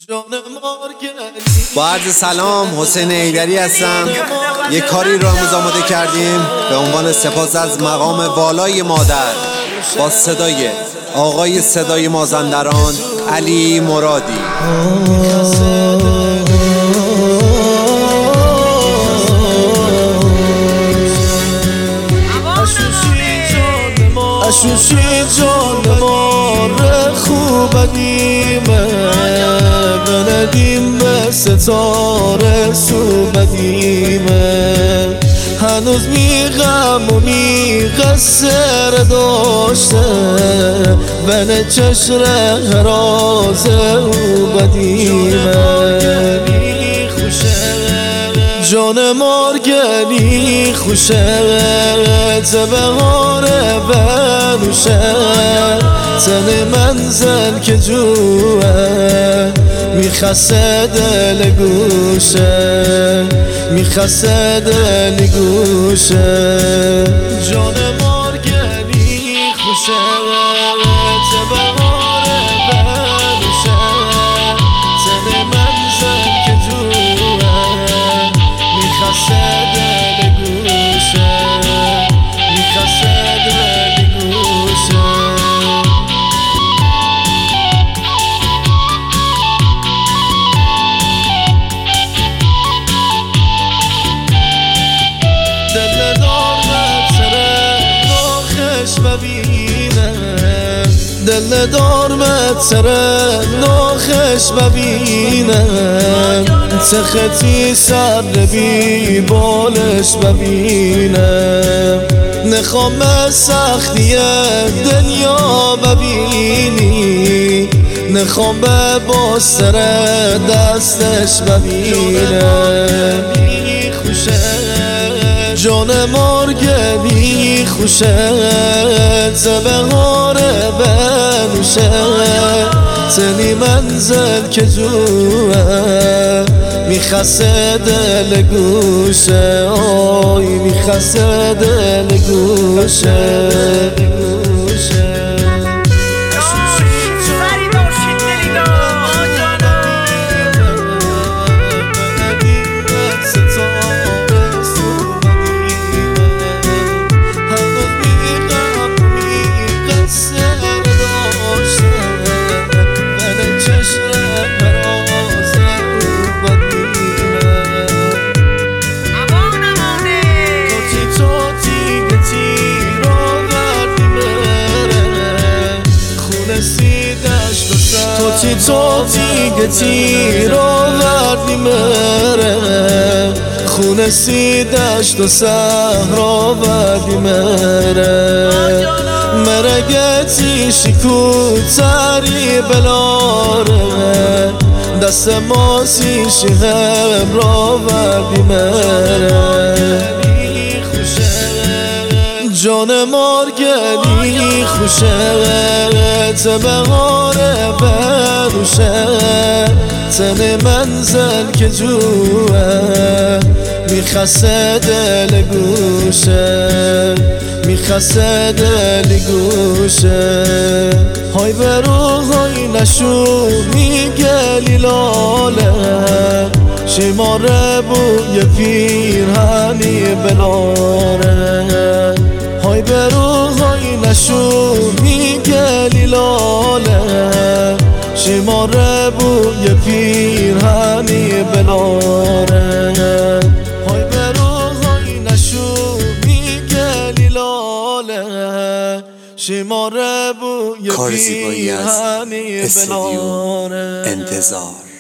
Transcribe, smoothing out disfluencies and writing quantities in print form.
با عرض سلام، حسین حیدری هستم. یک کاری رو امروز آماده کردیم به عنوان سپاس از مقام والای مادر با صدای آقای صدای مازندران علی مرادی. اشوشی جان مار خوبدیمه بندیم به ستاره سوبدیمه هنوز میغم و میقصر داشته بن چشر هراز او بدیمه جان مارگلی خوشه بهار بنوشه تن منزل که جوه میخسته دل گوشه میخسته دل گوشه جان مارگلی خوشه بهار بنوشه تن منزل که جوه میخسته دل گوشه میخسته دل گوشه دل دار متره ناخش ببینه دل دار متره ناخش ببینه تختی سر بی بالش ببینه نخوام سختی دنیا ببینی نخوام به باستر دستش ببینه جان مارگلی خوشه بهار بنوشه تنی منزل که جوه میخسته دل گوشه آی میخسته دل گوشه تو دیگه تیر آوردی مره خونه سیدشت و سهر آوردی مره گتی شکوتری بلاره دست ماسی شهم را آوردی مره جان مارگلی خوشه بهار بنوشه تن منزل که جوه میخسته دل گوشه میخسته دل گوشه های برو های نشو میگلی لاله شماره بوی پیرهنی بلاره های برو های نشو میگلی لاله شماره بوی پیرهنی بلاره های برو های نشو میگلی لاله شماره بوی کار زیبایی از پیرهنی استودیو بلاره انتظار.